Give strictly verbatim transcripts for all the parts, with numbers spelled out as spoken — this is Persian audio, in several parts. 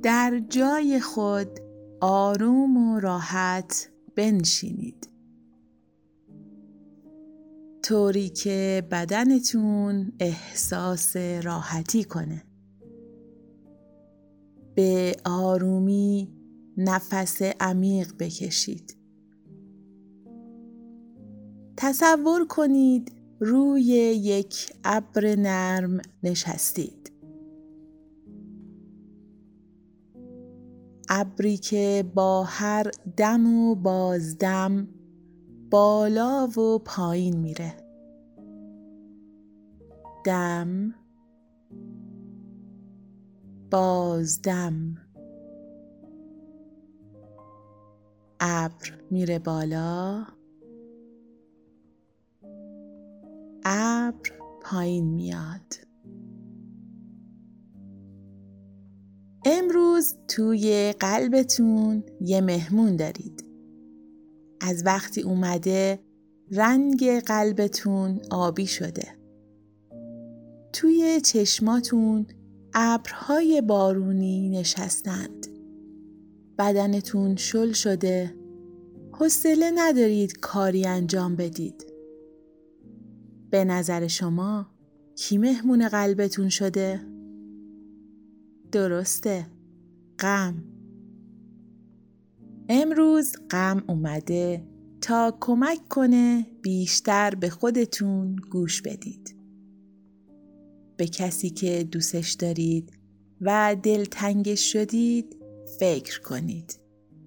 در جای خود آروم و راحت بنشینید، طوری که بدنتون احساس راحتی کنه. به آرومی نفس عمیق بکشید. تصور کنید روی یک ابر نرم نشستید. ابری که با هر دم و بازدم بالا و پایین میره. دم، بازدم. ابر میره بالا، ابر پایین میاد. امروز توی قلبتون یه مهمون دارید. از وقتی اومده رنگ قلبتون آبی شده. توی چشماتون ابرهای بارونی نشستند. بدنتون شل شده. حوصله ندارید کاری انجام بدید. به نظر شما کی مهمون قلبتون شده؟ درسته، غم. امروز غم اومده تا کمک کنه بیشتر به خودتون گوش بدید. به کسی که دوستش دارید و دلتنگش شدید فکر کنید.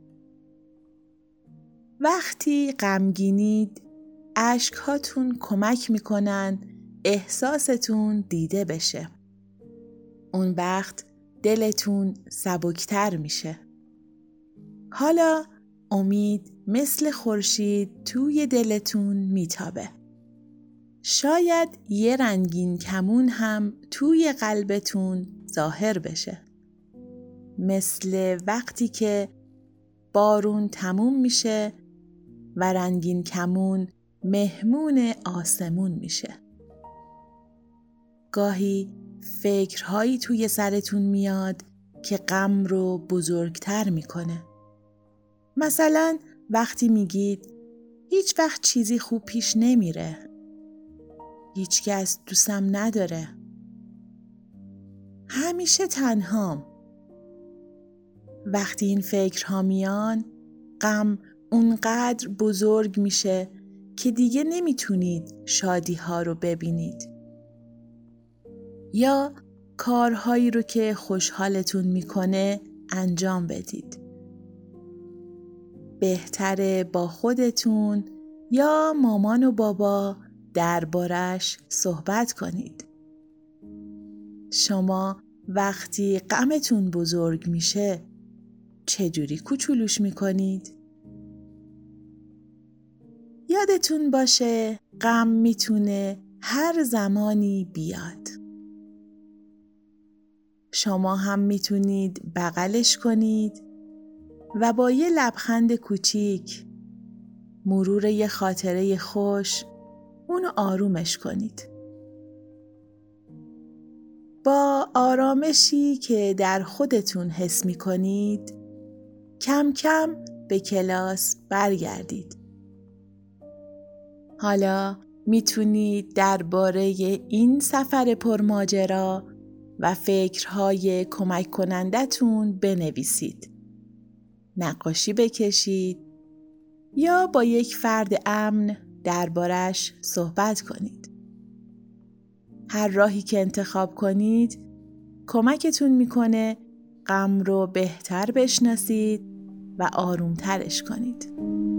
وقتی غمگینید اشک‌هاتون کمک میکنن احساستون دیده بشه. اون وقت دلتون سبکتر میشه. حالا امید مثل خورشید توی دلتون میتابه. شاید یه رنگین کمون هم توی قلبتون ظاهر بشه. مثل وقتی که بارون تموم میشه و رنگین کمون مهمون آسمون میشه. گاهی فکرهایی توی سرتون میاد که غم رو بزرگتر میکنه. مثلا وقتی میگید هیچ وقت چیزی خوب پیش نمیره. هیچ کس دوستم نداره. همیشه تنهام. وقتی این فکرها میان، غم اونقدر بزرگ میشه که دیگه نمیتونید شادی ها رو ببینید. یا کارهایی رو که خوشحالتون میکنه انجام بدید. بهتره با خودتون یا مامان و بابا دربارش صحبت کنید. شما وقتی غمتون بزرگ میشه چجوری کوچولوش میکنید؟ یادتون باشه غم میتونه هر زمانی بیاد. شما هم میتونید بغلش کنید و با یه لبخند کوچیک، مرور یه خاطره خوش، اونو آرومش کنید. با آرامشی که در خودتون حس میکنید، کم کم به کلاس برگردید. حالا میتونید درباره این سفر پرماجرا و فکرهای کمک کنندتون بنویسید. نقاشی بکشید یا با یک فرد امن دربارش صحبت کنید. هر راهی که انتخاب کنید کمکتون میکنه غم رو بهتر بشناسید و آرومترش کنید.